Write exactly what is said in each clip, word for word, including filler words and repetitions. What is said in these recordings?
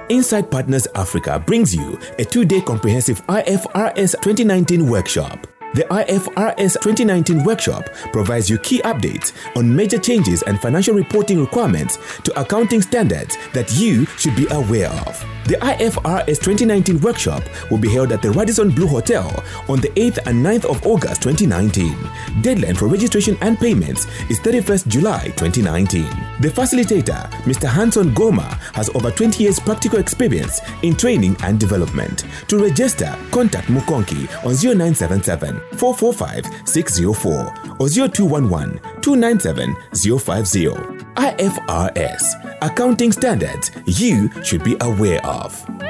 Insight Partners Africa brings you a two-day comprehensive I F R S twenty nineteen workshop. The I F R S twenty nineteen workshop provides you key updates on major changes and financial reporting requirements to accounting standards that you should be aware of. The I F R S twenty nineteen workshop will be held at the Radisson Blu Hotel on the eighth and ninth of August twenty nineteen. Deadline for registration and payments is thirty-first July twenty nineteen. The facilitator, Mister Hanson Goma, has over twenty years practical experience in training and development. To register, contact Mukonki on zero nine seven seven, four four five, six zero four or zero two one one, two nine seven, zero five zero. I F R S, accounting standards you should be aware of.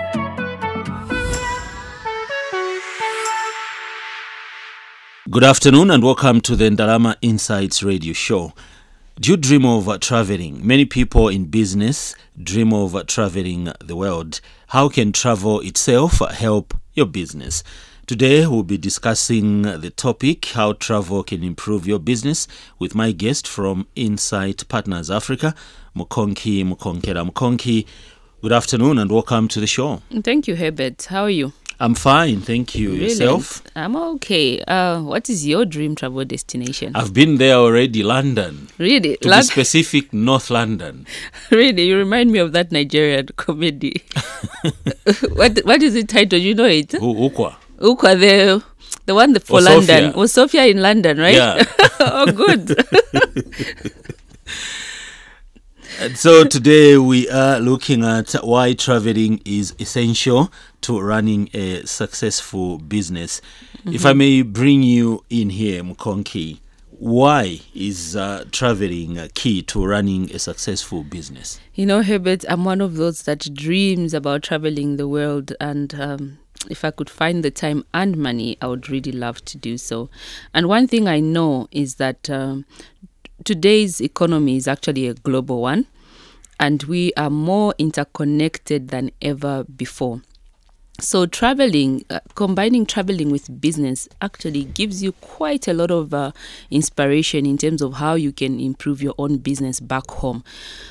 Good afternoon and welcome to the Ndalama Insights radio show. Do you dream of uh, traveling? Many people in business dream of uh, traveling the world. How can travel itself help your business? Today we'll be discussing the topic, how travel can improve your business, with my guest from Insight Partners Africa, Mukonki Mukonkela. Mukonki, good afternoon and welcome to the show. Thank you, Herbert. How are you? I'm fine, thank you. Really? Yourself? I'm okay. Uh, what is your dream travel destination? I've been there already, London. Really? To Lon- be specific, North London. Really? You remind me of that Nigerian comedy. what What is it titled? You know it? U- Ukwa. Ukwa, the, the one for Or London. Sophia. Was Sophia in London, right? Yeah. Oh, good. And so today we are looking at why traveling is essential to running a successful business. Mm-hmm. If I may bring you in here, Mukonki, why is uh, traveling key to running a successful business? You know, Herbert, I'm one of those that dreams about traveling the world, and um, if I could find the time and money, I would really love to do so. And one thing I know is that um, today's economy is actually a global one, and we are more interconnected than ever before. So traveling, uh, combining traveling with business actually gives you quite a lot of uh, inspiration in terms of how you can improve your own business back home.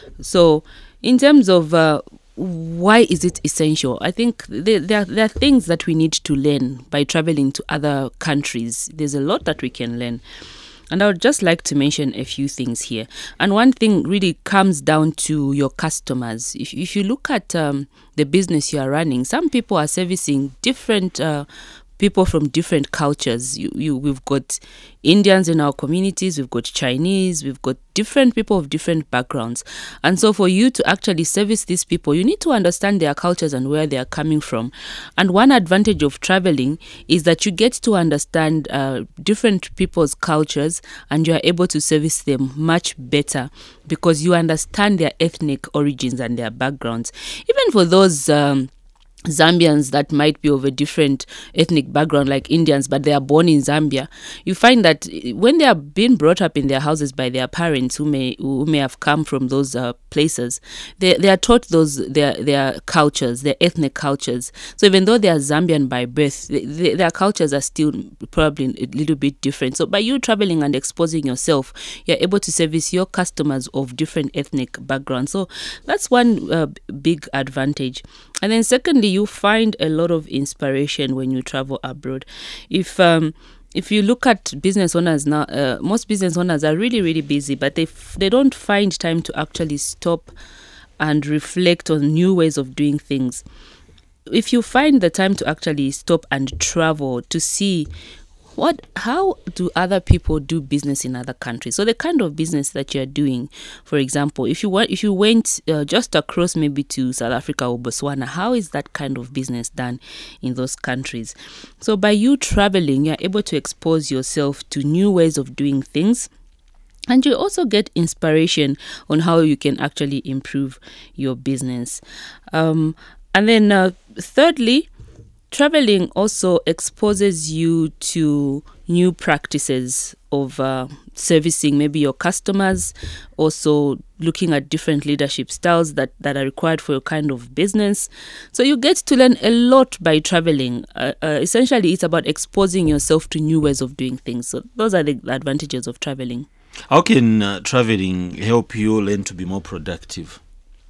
So in terms of uh, why is it essential? I think there, there, there are things that we need to learn by traveling to other countries. There's a lot that we can learn. And I would just like to mention a few things here. And one thing really comes down to your customers. If, if you look at um, the business you are running, some people are servicing different uh, people from different cultures. You, you, we've got Indians in our communities, we've got Chinese, we've got different people of different backgrounds. And so for you to actually service these people, you need to understand their cultures and where they are coming from. And one advantage of traveling is that you get to understand uh, different people's cultures, and you are able to service them much better because you understand their ethnic origins and their backgrounds. Even for those um, Zambians that might be of a different ethnic background like Indians, but they are born in Zambia, you find that when they are being brought up in their houses by their parents who may who may have come from those uh, places, they they are taught those their their cultures, their ethnic cultures. So even though they are Zambian by birth, they, they, their cultures are still probably a little bit different. So by you traveling and exposing yourself, you're able to service your customers of different ethnic backgrounds. So that's one uh, big advantage. And then secondly, you find a lot of inspiration when you travel abroad. If um, if you look at business owners now, uh, most business owners are really, really busy, but they f- they don't find time to actually stop and reflect on new ways of doing things. If you find the time to actually stop and travel to see What? How do other people do business in other countries? So the kind of business that you're doing, for example, if you went, if you went uh, just across maybe to South Africa or Botswana, how is that kind of business done in those countries? So by you traveling, you're able to expose yourself to new ways of doing things. And you also get inspiration on how you can actually improve your business. Um, and then uh, thirdly, traveling also exposes you to new practices of uh, servicing maybe your customers, also looking at different leadership styles that, that are required for your kind of business. So you get to learn a lot by traveling. Uh, uh, essentially, it's about exposing yourself to new ways of doing things. So those are the advantages of traveling. How can uh, traveling help you learn to be more productive?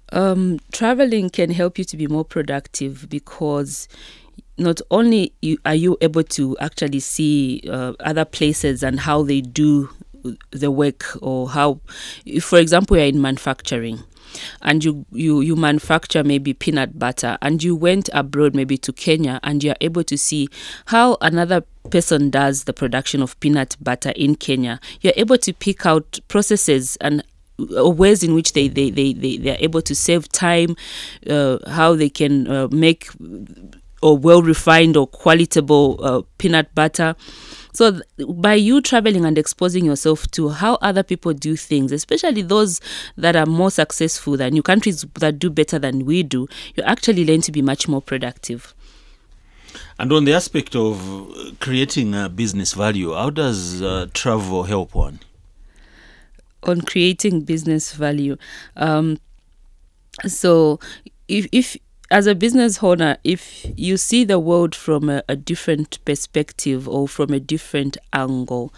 Um, traveling can help you to be more productive because not only you, are you able to actually see uh, other places and how they do the work, or how, if, for example, you're in manufacturing and you, you, you manufacture maybe peanut butter, and you went abroad maybe to Kenya, and you're able to see how another person does the production of peanut butter in Kenya. You're able to pick out processes and ways in which they, they, they, they, they are able to save time, uh, how they can uh, make or well-refined or qualitable uh, peanut butter. So th- by you traveling and exposing yourself to how other people do things, especially those that are more successful than you, countries that do better than we do, you actually learn to be much more productive. And on the aspect of creating a business value, how does uh, travel help one? On creating business value. Um, so if if as a business owner, if you see the world from a, a different perspective or from a different angle,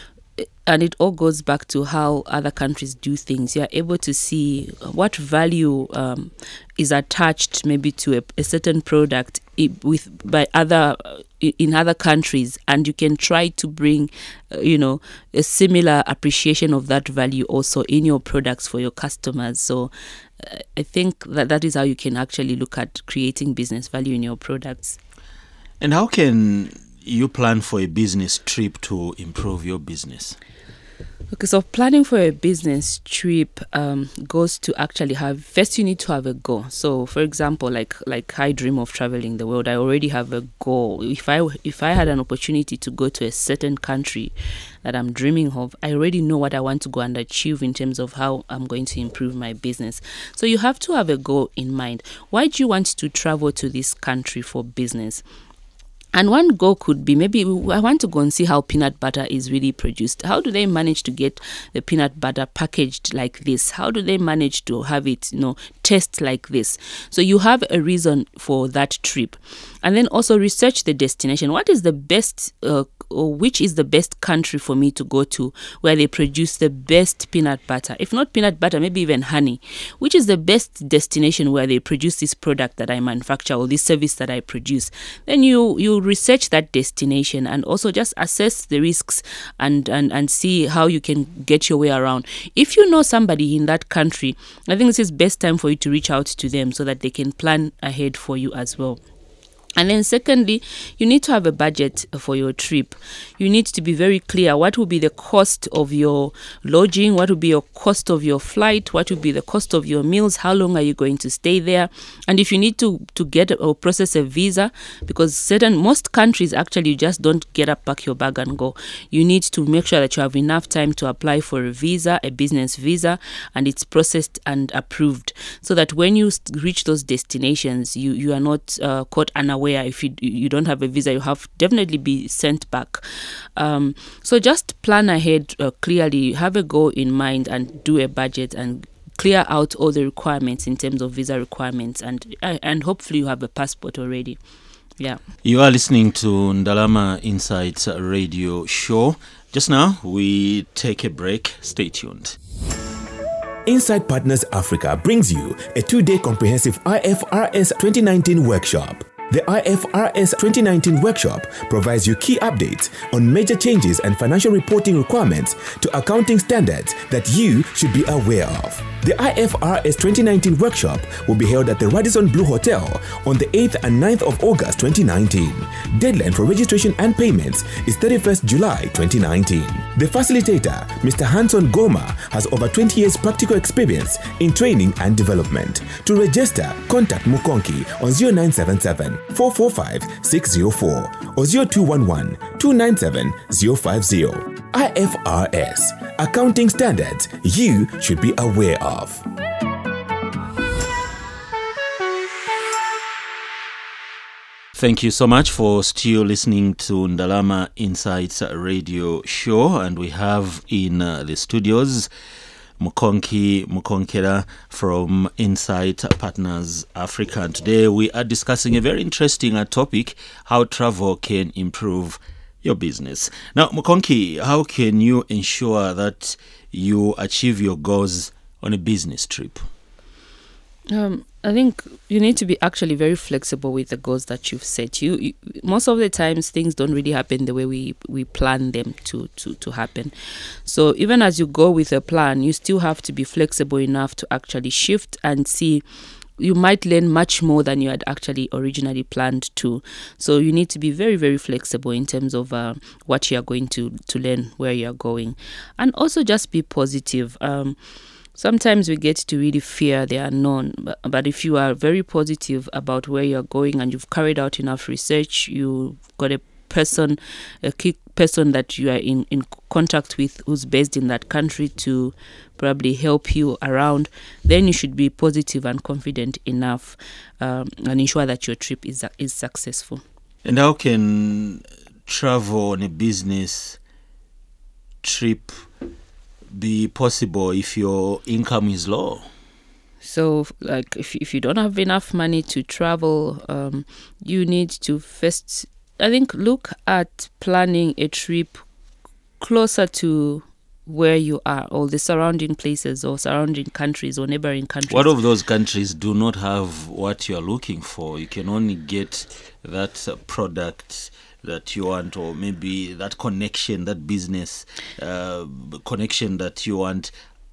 and it all goes back to how other countries do things, you're able to see what value um, is attached maybe to a, a certain product with by other in other countries, and you can try to bring uh, you know a similar appreciation of that value also in your products for your customers. So uh, I think that that is how you can actually look at creating business value in your products. And how can you plan for a business trip to improve your business? Okay, so planning for a business trip um, goes to actually have, first you need to have a goal. So for example, like like I dream of traveling the world. I already have a goal. If I if I had an opportunity to go to a certain country that I'm dreaming of, I already know what I want to go and achieve in terms of how I'm going to improve my business. So you have to have a goal in mind. Why do you want to travel to this country for business? And one goal could be, maybe I want to go and see how peanut butter is really produced. How do they manage to get the peanut butter packaged like this? How do they manage to have it, you know, taste like this? So you have a reason for that trip. And then also research the destination. What is the best, uh, or which is the best country for me to go to where they produce the best peanut butter? If not peanut butter, maybe even honey. Which is the best destination where they produce this product that I manufacture or this service that I produce? Then you you research that destination and also just assess the risks and, and, and see how you can get your way around. If you know somebody in that country, I think this is best time for you to reach out to them so that they can plan ahead for you as well. And then secondly, you need to have a budget for your trip. You need to be very clear what will be the cost of your lodging, what will be your cost of your flight, what will be the cost of your meals, how long are you going to stay there, and if you need to, to get or process a visa, because certain most countries actually you just don't get up, pack your bag and go. You need to make sure that you have enough time to apply for a visa, a business visa, and it's processed and approved, so that when you reach those destinations, you, you are not uh, caught unaware. If you you don't have a visa, you have definitely be sent back. Um, so just plan ahead uh, clearly, have a goal in mind, and do a budget and clear out all the requirements in terms of visa requirements, and uh, and hopefully you have a passport already. Yeah. You are listening to Ndalama Insights Radio Show. Just now we take a break. Stay tuned. Insight Partners Africa brings you a two-day comprehensive I F R S twenty nineteen workshop. The I F R S twenty nineteen workshop provides you key updates on major changes and financial reporting requirements to accounting standards that you should be aware of. The I F R S twenty nineteen workshop will be held at the Radisson Blu Hotel on the eighth and ninth of August twenty nineteen. Deadline for registration and payments is thirty-first July twenty nineteen. The facilitator, Mister Hanson Goma, has over twenty years practical experience in training and development. To register, contact Mukonki on zero nine seven seven, four four five, six zero four or zero two one one, two nine seven, zero five zero. I F R S, accounting standards you should be aware of. Thank you so much for still listening to Ndalama Insights Radio Show, and we have in uh, the studios Mukonki Mukonkera from Insight Partners Africa. And today we are discussing a very interesting uh, topic, how travel can improve your business. Now, Mukonki, how can you ensure that you achieve your goals on a business trip? Um, I think you need to be actually very flexible with the goals that you've set. You, you most of the times things don't really happen the way we we plan them to to to happen. So even as you go with a plan, you still have to be flexible enough to actually shift and see. You might learn much more than you had actually originally planned to. So you need to be very, very flexible in terms of uh, what you are going to to learn, where you are going, and also just be positive. Um, Sometimes we get to really fear the unknown, but, but if you are very positive about where you're going and you've carried out enough research, you've got a person, a key person that you are in, in contact with who's based in that country to probably help you around, then you should be positive and confident enough um, and ensure that your trip is is successful. And how can travel on a business trip be possible if your income is low? So, like, if if you don't have enough money to travel, um, you need to first, I think, look at planning a trip closer to where you are, or the surrounding places, or surrounding countries, or neighboring countries. What of those countries do not have what you are looking for? You can only get that uh, product that you want, or maybe that connection, that business uh, connection that you want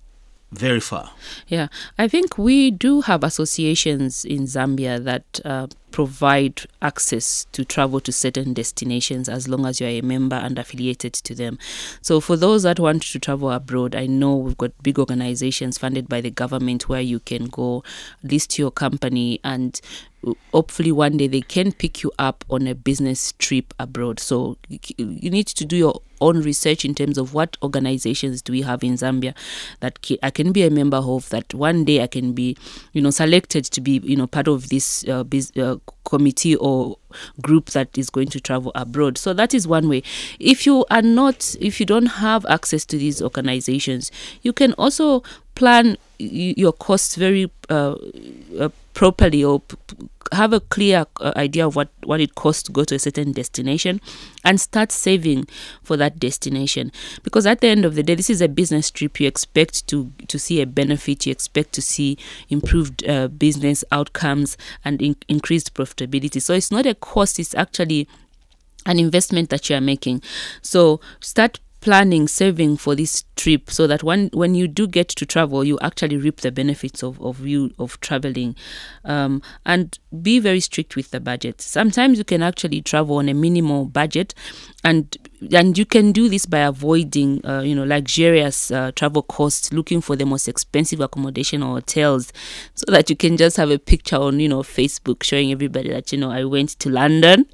very far. Yeah, I think we do have associations in Zambia that uh, provide access to travel to certain destinations as long as you're a member and affiliated to them. So for those that want to travel abroad, I know we've got big organizations funded by the government where you can go list your company, and hopefully one day they can pick you up on a business trip abroad. So you need to do your own research in terms of what organizations do we have in Zambia that I can be a member of, that one day I can be, you know, selected to be, you know, part of this uh, biz, uh, committee or group that is going to travel abroad. So that is one way. If you are not, if you don't have access to these organizations, you can also plan your costs very uh, uh, properly, or p- have a clear uh, idea of what, what it costs to go to a certain destination, and start saving for that destination. Because at the end of the day, this is a business trip. You expect to, to see a benefit. You expect to see improved uh, business outcomes and in- increased profitability. So it's not a cost. It's actually an investment that you are making. So start planning, saving for this trip, so that when when you do get to travel, you actually reap the benefits of, of you of traveling. Um, and be very strict with the budget. Sometimes you can actually travel on a minimal budget, and and you can do this by avoiding uh, you know luxurious uh, travel costs, looking for the most expensive accommodation or hotels, so that you can just have a picture on you know Facebook showing everybody that you know I went to London.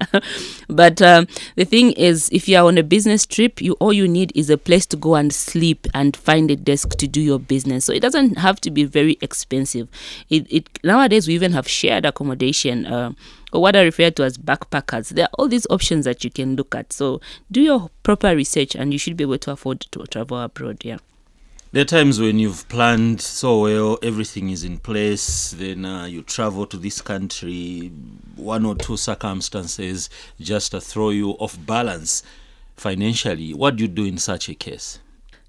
But um, the thing is, if you are on a business trip, you all you need is a place to go and sleep and find a desk to do your business. So it doesn't have to be very expensive. It, it nowadays we even have shared accommodation, uh, or what I refer to as backpackers. There are all these options that you can look at. So do your proper research, and you should be able to afford to travel abroad. Yeah. There are times when you've planned so well, everything is in place, then uh, you travel to this country, one or two circumstances just to throw you off balance financially. What do you do in such a case?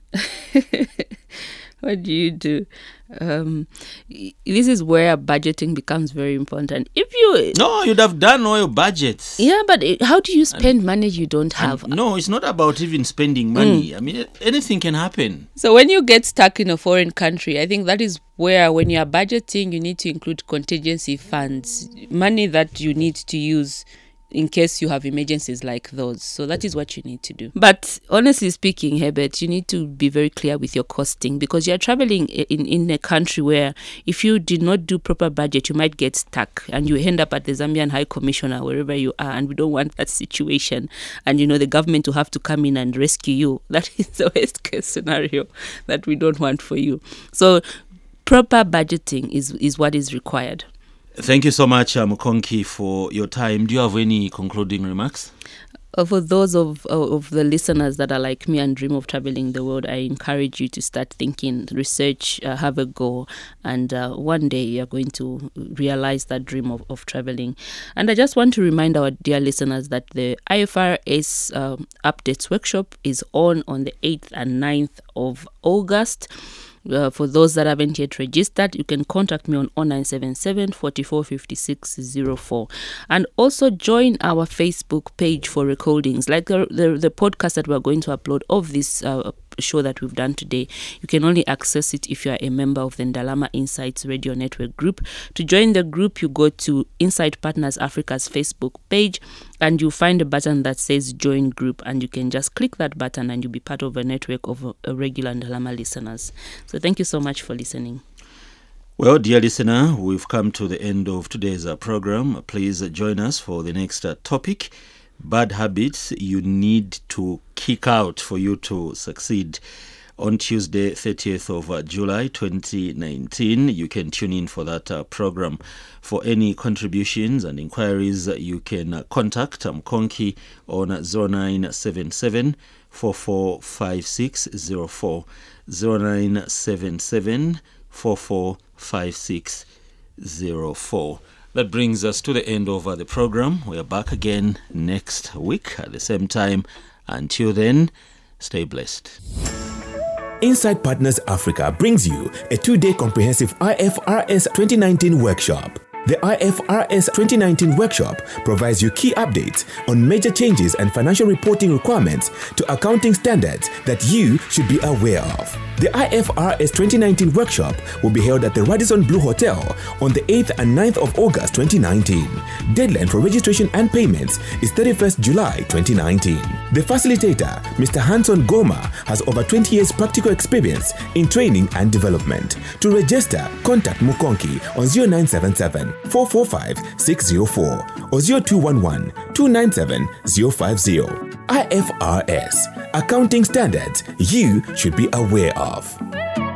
What do you do? Um, this is where budgeting becomes very important. If you no, you'd have done all your budgets. Yeah, but it, how do you spend and, money you don't have? No, it's not about even spending money. Mm. I mean, anything can happen. So when you get stuck in a foreign country, I think that is where, when you are budgeting, you need to include contingency funds, money that you need to use in case you have emergencies like those. So that is what you need to do. But honestly speaking, Herbert, you need to be very clear with your costing, because you're traveling in, in a country where if you did not do proper budget, you might get stuck and you end up at the Zambian High Commissioner, wherever you are, and we don't want that situation. And, you know, the government will have to come in and rescue you. That is the worst case scenario that we don't want for you. So proper budgeting is, is what is required. Thank you so much, uh, Mukonki, for your time. Do you have any concluding remarks? Uh, for those of uh, of the listeners that are like me and dream of traveling the world, I encourage you to start thinking, research, uh, have a go, and uh, one day you're going to realize that dream of, of traveling. And I just want to remind our dear listeners that the I F R S um, Updates Workshop is on on the eighth and ninth of August. Uh, for those that haven't yet registered, you can contact me on oh nine seven seven, four four five six zero four. And also join our Facebook page for recordings, like the, the, the podcast that we're going to upload of this uh, show that we've done today. You can only access it if you are a member of the Ndalama Insights Radio Network group. To join the group, you go to Insight Partners Africa's Facebook page and you find a button that says join group, and you can just click that button and you'll be part of a network of uh, regular Ndalama listeners. So thank you so much for listening. Well, dear listener, we've come to the end of today's uh, program. Please uh, join us for the next uh, topic: bad habits you need to kick out for you to succeed. On Tuesday, thirtieth of uh, July twenty nineteen, you can tune in for that uh, program. For any contributions and inquiries, uh, you can uh, contact Mkonki on zero nine seven seven, four four five six zero four, zero nine seven seven, four four five six zero four. That brings us to the end of uh, the program. We are back again next week at the same time. Until then, stay blessed. Insight Partners Africa brings you a two-day comprehensive I F R S twenty nineteen workshop. The I F R S twenty nineteen workshop provides you key updates on major changes and financial reporting requirements to accounting standards that you should be aware of. The I F R S twenty nineteen workshop will be held at the Radisson Blu Hotel on the eighth and ninth of August twenty nineteen. Deadline for registration and payments is thirty-first July twenty nineteen. The facilitator, Mister Hanson Goma, has over twenty years practical experience in training and development. To register, contact Mukonki on zero nine seven seven, four four five six zero four or zero two one one, two nine seven zero five zero. I F R S, accounting standards you should be aware of.